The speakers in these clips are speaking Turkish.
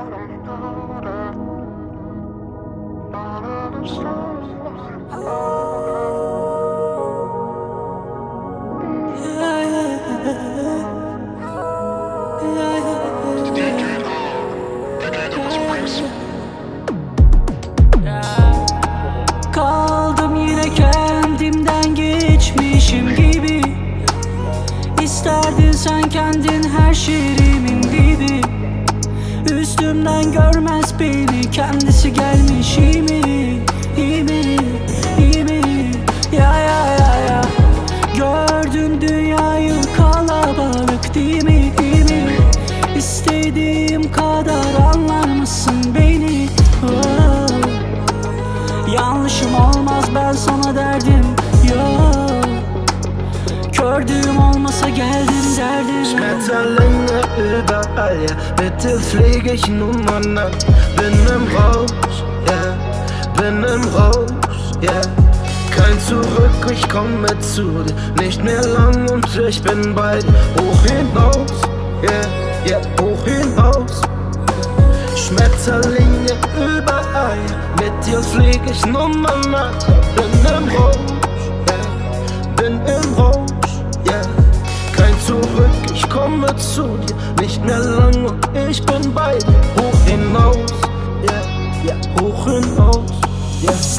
Kaldım yine kendimden geçmişim gibi. İsterdin sen kendin her şerimin dibi. Üstümden görmez beni, kendisi gelmiş iyi mi? İyi mi? İyi mi? Ya ya ya ya. Gördün dünyayı kalabalık değil mi? İyi mi? İstediğim kadar anlar mısın beni? Oh. Yanlışım olmaz ben sana derdim yok. Gördüğüm olmasa geldim derdim. Schmetterlinge überall, ja, bitte fliege ich Nummern an. Bin im Rausch, yeah, bin im Rausch, yeah. Kein Zurück, ich komme zu dir. Nicht mehr lang und ich bin bei dir. Hoch hinaus, yeah, yeah, hoch hinaus. Schmetterlinge überall, mit dir flieg ich Nummern an. Bin im Rausch, yeah, bin im Rausch, yeah. Kein Zurück, ich komme zu dir. Nicht mehr lang und ich bin bei dir. Hoch hinaus, yeah, yeah, hoch hinaus, yeah.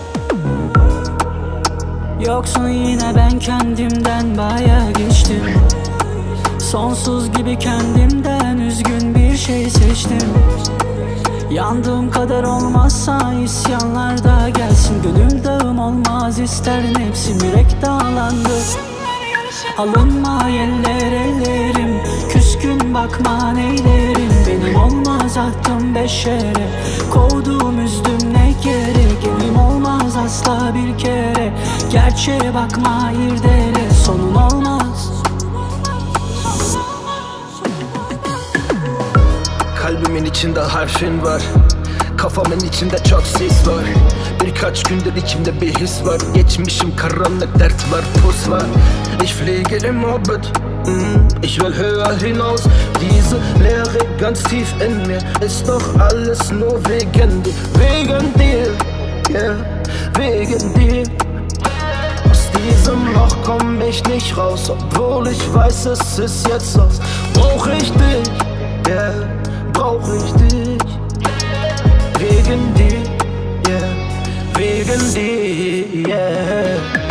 Yoksun yine ben kendimden baya geçtim. Sonsuz gibi kendimden üzgün bir şey seçtim. Yandığım kadar olmazsa isyanlar da gelsin. Gönül dağım olmaz isterim hepsi yürek dağlandı. Alınma eller ellerim, küskün bakma neylerim. Benim olmaz ahtım beşere, kovduğum üzdüm ne gerek. Elim olmaz asla bir kere, gerçeğe bakma irdele. Sonun olmaz. Kalbimin içinde harfin var, kafamın içinde çok ses var. Birkaç gündür içimde bir his var. Geçmişim karanlık, dert var, pus var. Ich fliege im Orbit, ich will höher hinaus. Diese Leere ganz tief in mir, ist doch alles nur wegen dir. Wegen dir, yeah, wegen dir. Aus diesem Loch komm ich nicht raus, obwohl ich weiß, es ist jetzt aus. Brauch ich dich, yeah, brauch ich dich. Wegen dir, yeah, wegen dir, yeah.